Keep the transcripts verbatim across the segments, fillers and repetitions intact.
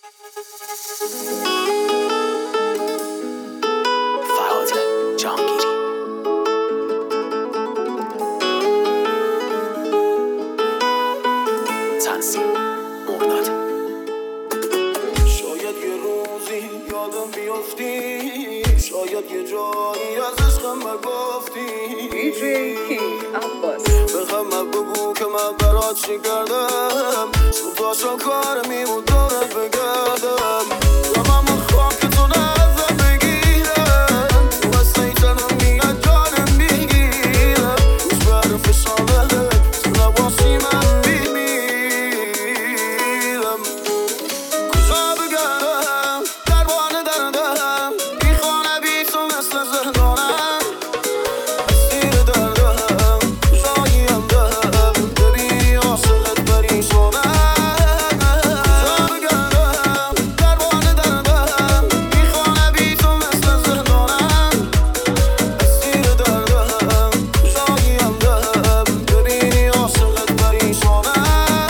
فرهاد جهانگیری. تنظیم مرداد. شاید یه روزی یادم بیافتی، شاید یه جایی از عشقم گفتی. دیجی کینگ عباس به همه بگو که من برات چی کردم، صبح تا شب کار میمون دارت بگردم. و من خواب که تو نزد بگیرم، تو بسته تنم میاد جانم میگیرم. روز بر فشانه تو نباشی من میمیرم. کجا بگردم دربان دردم، بی خانه بی تو مثل زندانم. اسیر دردم کجاییم دردم، ببینی عاشقت پریشانم. کجا بگردم دربان دردم، بی خانه بی تو مثل زندانم. اسیر دردم کجاییم دردم، ببینی عاشقت پریشانم.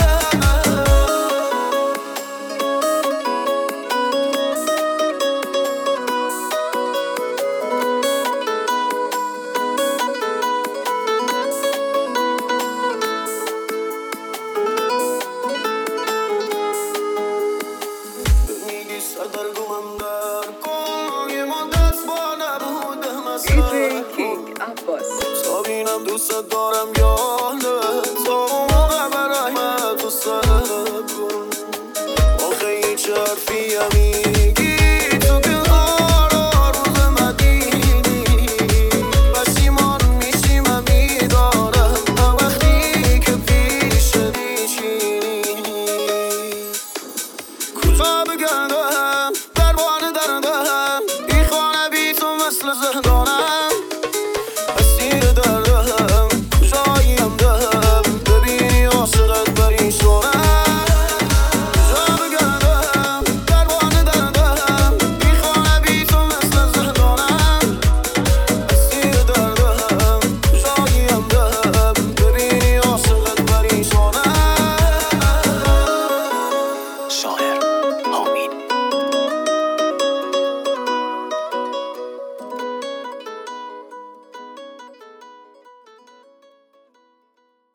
میگی سردرگمم در کن، یه مدت با نبودم اصلا. دیجی کینگ عباس تا بینم دوست دارم یادت، تا اون موقع برای من تو صبر کن. آخه هیچ حرفی میگی تو که هارا روز مدینی. پشیمان میشی من میدارم هر وقتی که پیش میشینی. کجا بگردم